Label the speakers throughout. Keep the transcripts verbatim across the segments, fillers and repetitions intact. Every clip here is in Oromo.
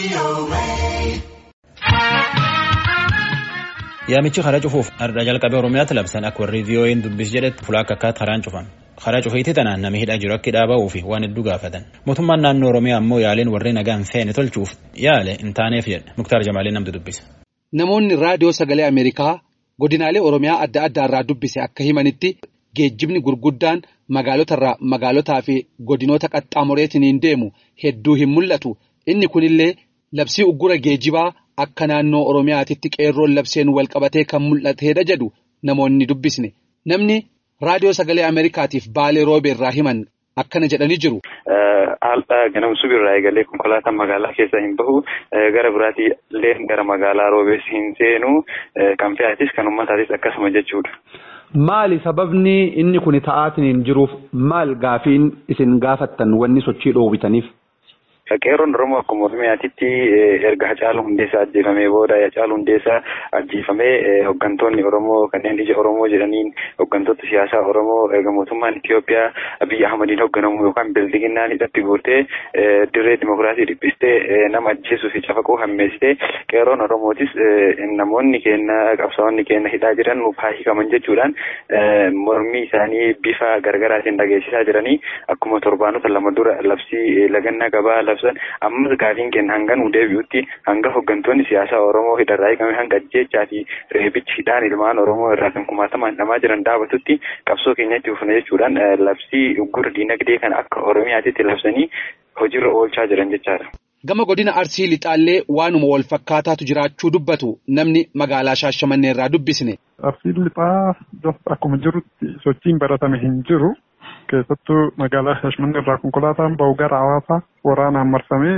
Speaker 1: Yaamichi karaa cufuuf arda jalqabee Oromiyaatti labsan akka warri V O A'n dubbis jedhetti fulaa akka akkaatti karaan cufan. Karaa cufiitti tanaan namni hidhaa jiru akka hidhaa ba'uu fi waan hedduu gaafatan. Mootummaan naannoo Oromiyaa ammoo yaaleen warri nagaan feene tolchuuf yaale hin taaneef jedha. Muktaar Jamaalee namtu dubbisa.
Speaker 2: Namoonni raadiyoo sagalee Ameerikaa godinaalee Oromiyaa adda addaa irraa dubbise akka himanitti geejjibni gurguddaan magaalotarraa magaalotaa fi godinoota qaxxaamureetiin deemu hedduu hin mul'atu. Inni kunillee labsii uggura geejjibaa akka naannoo Oromiyaatitti qeerroon labseen wal qabatee kan mul'ateedha jedhu namoonni dubbisne. Namni raadiyoo sagalee Ameerikaatiif baalee roobee irraa himan akkana jedhanii jiru.
Speaker 3: Haala ganamsuu birraa eegalee konkolaataan magaalaa keessa hin bahu gara biraatii illee gara magaalaa roobees hin seenu kan fe'atis kan uummataatis akkasuma jechuudha.
Speaker 4: Maali sababni inni kun ta'aatiin jiruuf maal gaafiin isin gaafattan wanni sochii dhoowwitaniif?
Speaker 3: Qeerroon Oromoo akkuma Oromiyaatitti erga Hacaaluu Hundeessaa ajjeefamee booda Hacaaluu Hundeessaa ajjeefamee hooggantoonni Oromoo kanneen ija Oromoo jedhaniin hooggantoota siyaasaa Oromoo erga mootummaan Itoophiyaa Abiyyi Ahmadiin hoogganamu yookaan bildiginnaan hidhatti guurtee dirree dimokiraasii dhiphistee nama ajjeesuu fi cafaquu hammeessitee qeerroon Oromootis namoonni keenya qabsaa'onni keenya hidhaa jiran nuuf haa hiikaman jechuudhaan mormii isaanii bifa gargaraatiin dhageessisaa jiranii akkuma torbaanota lama dura labsii lagannaa gabaa ammas gaafiin keenya hanga nu deebi'utti hanga hooggantoonni siyaasaa Oromoo hidharraa hiikame hanga ajjeechaa fi reebichi hidhaan ilmaan Oromoo irraa kan kumaatamaan hidhamaa jiran dhaabatutti qabsoo keenyatti ufuna jechuudhaan labsii uggura diinagdee kan akka Oromiyaatitti labsanii hojiirra oolchaa jiran jechaadha.
Speaker 2: Gama godina Arsii Lixaallee waanuma wal fakkaataatu jiraachuu dubbatu namni magaalaa Shaashamannee irraa dubbisne.
Speaker 5: Arsii Lixaa akkuma jirutti sochiin baratame hin jiru. Keessattuu magaalaa Shaashamannee irraa konkolaataan ba'u gara Hawaasaa waraanaan marfamee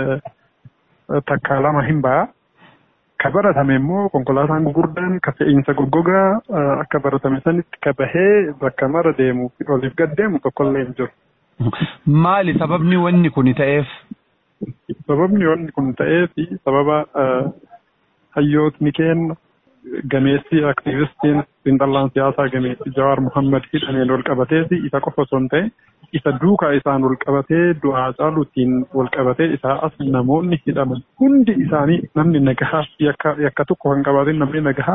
Speaker 5: takka lama hin ba'a. Ka baratame immoo konkolaataan gurguddaan ka fe'iinsa goggogaa akka baratame sanitti ka bahee bakka mara deemuu fi oliif gad deemu tokkollee hin jiru.
Speaker 4: Maali sababni wanni kun ta'eef?
Speaker 5: Sababni wanni kun ta'eef sababa hayyootni keenya gameessi aktiivistiin xiinxalaan siyaasaa gameessi Jawaar Muhammad hidhameen wal qabatee isa qofa osoo hin ta'in isa duukaa isaan wal qabatee du'aa Hacaaluutiin wal qabatee isaa as namoonni hidhaman hundi isaanii namni nagahaa yakka yakka tokko kan qabaatin namni nagahaa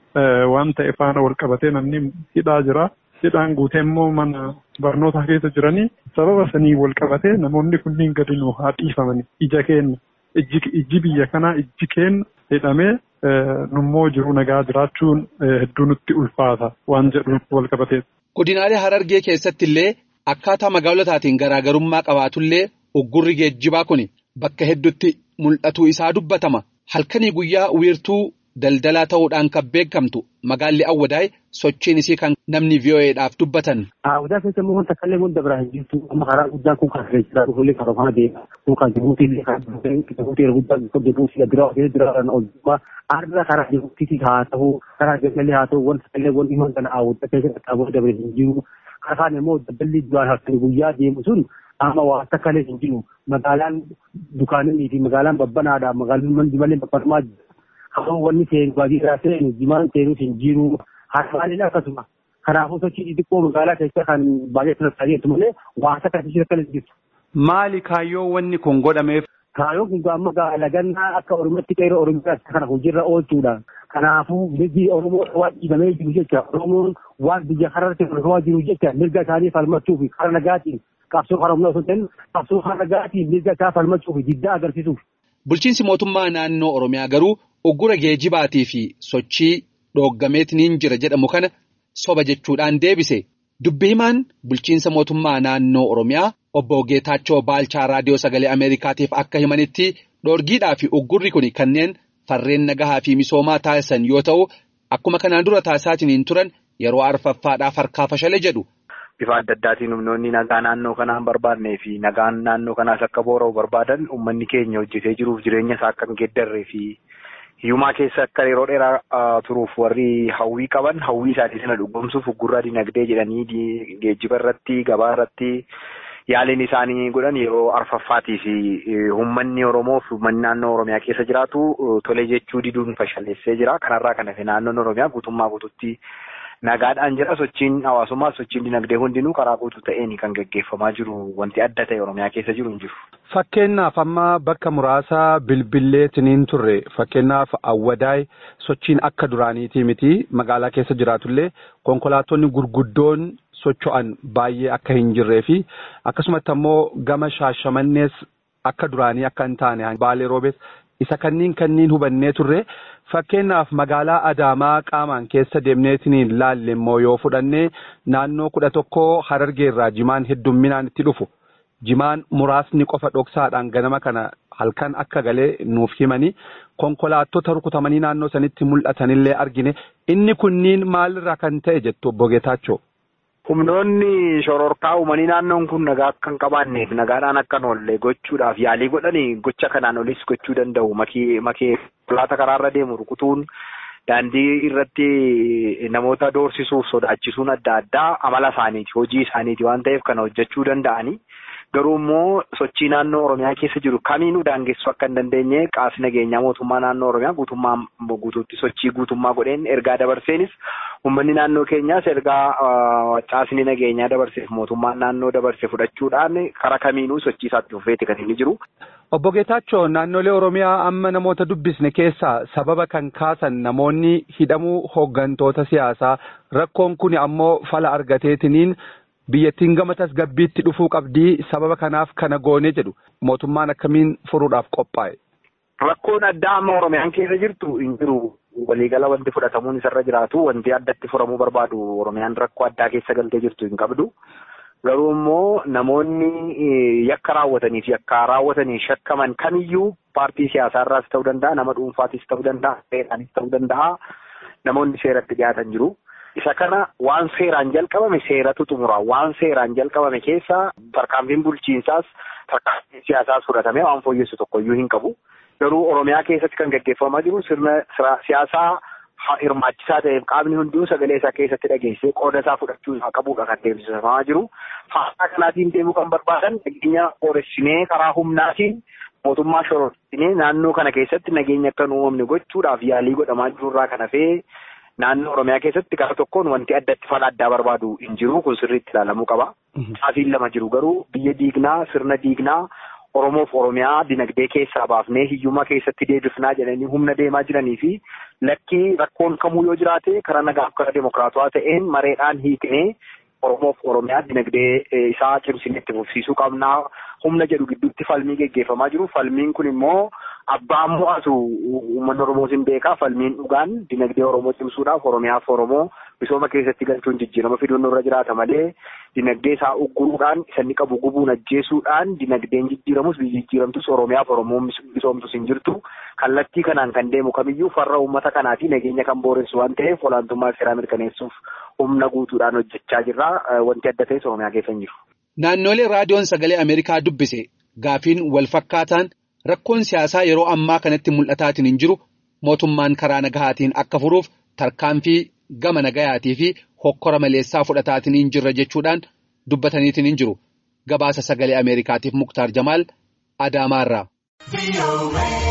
Speaker 5: waan ta'e faana wal qabatee namni hidhaa jira. Hidhaan guutee immoo mana barnootaa keessa jiranii sababa sanii wal qabatee namoonni kunniin gadi nu haa dhiifamani ija keenya ijji biyya kanaa ijji keenya hidhamee nummoo jiru nagaa jiraachuun hedduu nutti ulfaata waan jedhu wal qabatee.
Speaker 2: Godinaalee Harargee keessatti illee akkaataa magaalotaatiin garaagarummaa qabaatullee uggurri geejjibaa kun bakka hedduutti mul'atuu isaa dubbatama. Halkanii guyyaa wiirtuu daldalaa ta'uudhaan kan beekamtu magaalli Awwadaay sochiin isii kan namni V O A'dhaaf dubbatan.
Speaker 6: Awwadaa keessatti immoo wanta kallee hunda biraan jirtu amma karaa guddaan kun kan keessaa dhufuullee kan rafaa deema kun kan Jibuutii illee kan Jibuutii yeroo guddaa kan Jibuutii biraa fi biraan oolmaa arra karaa Jibuutii haa ta'u karaa Geellee haa ta'u wanta kallee wanti himan kana awwadaa keessatti qabu dabalee hin jiru karaa immoo dabballi duraan halkanii guyyaa deemu sun amma waa akka kallee hin jiru magaalaan dukaanonni fi magaalaan babbanaadha magaalaan manni malee babbanaa jira. Hawa wanni seenu baadiyyaa seenu jimaan seenuuf hin jiru haasawaaleen akkasuma kanaafuu sochii xixiqqoo magaalaa keessa kan baay'ee taasifamu malee waa akka taasisu akka hin jirtu.
Speaker 4: Maali kaayyoo wanni kun godhameef?
Speaker 6: Kaayyoon kun amma lagannaa akka Oromootti qeerroo Oromiyaa kana hojiirra oolchuudha. Kanaafuu biyyi Oromoo waan dhiibamee jiru jecha Oromoon waan biyya kanarratti hojjetaa jiru jecha mirga isaanii falmachuu fi karaa nagaatiin qabsoo karaa humna osoo ta'in qabsoo karaa nagaatiin mirga isaa falmachuu fi diddaa agarsiisuuf.
Speaker 2: Bulchiinsi mootummaa naannoo Oromiyaa garuu uggura geejjibaatii fi sochii dhooggameetiin jira jedhamu kana soba jechuudhaan deebise. Dubbi himaan bulchiinsa mootummaa naannoo Oromiyaa obbo Geetaachoo Baalchaa raadiyoo sagalee Ameerikaatiif akka himanitti dhoorgiidhaa fi uggurri kun kanneen farreen nagahaa fi misoomaa taasisan yoo ta'u akkuma kanaan dura taasisaatiin turan yeroo arfaffaadhaaf harkaa fashale jedhu.
Speaker 7: Bifa adda addaatiin humnoonni nagaa naannoo kanaa hin barbaadnee fi nagaan naannoo kanaas akka boora'u barbaadan uummanni keenya hojjetee jiruuf jireenya isaa akka hin geeddarree fi hiyyummaa keessa akka yeroo dheeraa turuuf warri hawwii qaban hawwii isaanii sana dhugoomsuuf uggurraa dinagdee jedhanii geejjiba irratti gabaa irratti yaaliin isaanii godhan yeroo arfaffaatii fi uummanni Oromoo fi uummanni naannoo Oromiyaa keessa jiraatu tolee jechuu diduun fashaleessee jira. Kanarraa kan hafe naannoon Oromiyaa guutummaa guutuutti nagaadhaan jira sochiin hawaasummaa sochiin dinagdee hundinuu karaa guutuu ta'een kan gaggeeffamaa jiru wanti adda ta'e Oromiyaa keessa jiru hin jiru.
Speaker 4: Fakkeenyaaf amma bakka muraasa bilbilleetiniin turre fakkeenyaaf Awwadaay sochiin akka duraaniitii miti magaalaa keessa jiraatullee konkolaattonni gurguddoon socho'an baay'ee akka hin jirree fi akkasumatti ammoo gama Shaashamannees akka duraanii akka hin taane Baalee Roobees isa kanniin kanniin hubannee turre fakkeenyaaf magaalaa Adaamaa qaamaan keessa deemneetiniin laalle immoo yoo fudhannee naannoo kudha tokkoo Harargeerraa jimaan heddumminaan itti dhufu jimaan muraasni qofa dhoksaadhaan ganama kana halkan akka galee nuuf himanii konkolaattota rukutamanii naannoo sanitti mul'atanillee argine inni kunniin maalirraa kan ta'e jettu obbo Geetaachoo.
Speaker 7: Humnoonni shororkaa uumanii naannoon kun nagaa akka hin qabaanneef nagaadhaan akka hin oolle gochuudhaaf yaalii godhanii gocha kanaan olis gochuu danda'u. Makee makee konkolaataa karaarra deemu rukutuun daandii irratti namoota doorsisuuf sodaachisuun adda addaa amala isaaniiti hojii isaaniiti waan ta'eef kana hojjechuu danda'anii. Garuu immoo sochii naannoo Oromiyaa keessa jiru kamiinuu daangessuu akka hin dandeenye qaamni nageenyaa mootummaa naannoo Oromiyaa guutummaa guutuutti sochii guutummaa godheen ergaa dabarseenis uummanni naannoo keenyaas ergaa qaamni nageenyaa dabarseef mootummaan naannoo dabarse fudhachuudhaan karaa kamiinuu sochii isaatti fufeeti kan inni jiru.
Speaker 4: Obbo Geetaachoo naannolee Oromiyaa amma namoota dubbisne keessaa sababa kan kaasan namoonni hidhamuu hooggantoota siyaasaa rakkoon kun ammoo fala argateetiniin. Biyyattiin gama tasgabbiitti dhufuu qabdii sababa kanaaf kana goone jedhu mootummaan akkamiin furuudhaaf qophaa'e.
Speaker 7: Rakkoon addaa amma Oromiyaan keessa jirtu hin jiru waliigala wanti fudhatamuun isarra jiraatu wanti addatti furamuu barbaadu Oromiyaan rakkoo addaa keessa galtee jirtu hin qabdu. Garuu immoo namoonni yakka raawwatanii fi yakka raawwatanii shakkaman kamiyyuu paartii siyaasaarraas ta'uu danda'a nama dhuunfaatis ta'uu danda'a seeraanis ta'uu danda'a namoonni seeratti dhiyaatan jiru. Isa kana waan seeraan jalqabame seeratu xumura. Waan seeraan jalqabame keessa tarkaanfiin bulchiinsaas tarkaanfiin siyaasaas fudhatamee waan fooyyessu tokkoyyuu hin qabu. Garuu Oromiyaa keessatti kan gaggeeffamaa jiru sirna siyaasaa hirmaachisaa ta'eef qaamni hunduu sagalee isaa keessatti dhageessee qooda isaa fudhachuu isaa qabuudha kan deemsifamaa jiru. Faasaa kanaatiin deemuu kan barbaadan nageenya booressinee karaa humnaatiin mootummaa shororsinee naannoo kana keessatti nageenya akka hin uumamne gochuudhaaf yaalii godhamaa jirurraa kan hafee naannoo Oromiyaa keessatti karaa tokkoon wanti addatti fala addaa barbaadu hin jiru kun sirriitti ilaalamuu qaba. Saafiin lama jiru garuu biyya diignaa sirna diignaa Oromoof Oromiyaa dinagdee keessaa baafnee hiyyummaa keessatti deebifnaa jedhanii humna deemaa jiranii fi lakkii rakkoon kamuu yoo jiraate karaa nagaaf karaa demokiraatawaa ta'een mareedhaan hiiknee Oromoof Oromiyaa dinagdee isaa cimsinee itti fufsiisuu qabnaa humna jedhu gidduutti falmii geggeeffamaa jiru. Falmiin kun immoo abbaan mo'atu uummanni Oromoo sin beekaa falmiin dhugaan dinagdee Oromoo cimsuudhaaf Oromiyaaf Oromoo misooma keessatti galchuun jijjiirama fiduun irra jiraata malee dinagdee isaa ugguruudhaan isanni qabu gubuun ajjeesuudhaan dinagdeen jijjiiramus biyyi jijjiiramtus Oromiyaaf Oromoo misoomtus hin jirtu. Kallattii kanaan kan deemu kamiyyuu farra uummata kanaatii nageenya kan booressu waan ta'eef olaantummaa seeraa mirkaneessuuf humna guutuudhaan hojjechaa jirra. Wanti adda ta'es Oromiyaa keessa hin jiru.
Speaker 2: Naannolee raadiyoon sagalee Ameerikaa dubbise gaafiin wal fakkaataan rakkoon siyaasaa yeroo ammaa kanatti mul'ataatiin hin jiru mootummaan karaa nagahaatiin akka furuuf tarkaanfii gama nagayaatii fi hokkora maleessaa fudhataatiin hin jirra jechuudhaan dubbataniitiin hin jiru. Gabaasa sagalee Ameerikaatiif Muktaar Jamaal Adaamaarraa.